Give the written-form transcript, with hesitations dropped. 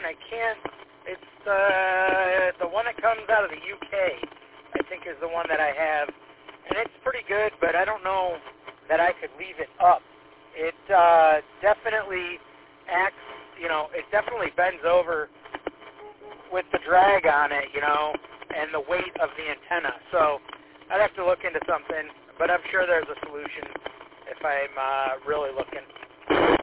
I can't. It's the one that comes out of the UK, I think, is the one that I have. And it's pretty good, but I don't know that I could leave it up. It definitely acts, it definitely bends over with the drag on it, and the weight of the antenna. So I'd have to look into something, but I'm sure there's a solution if I'm really looking.